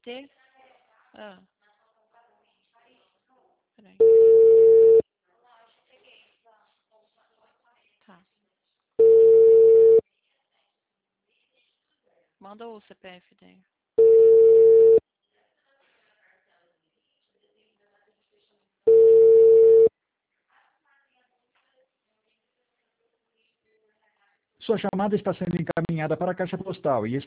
ser? Ah. Peraí. Tá. Manda o CPF dele. Sua chamada está sendo encaminhada para a caixa postal e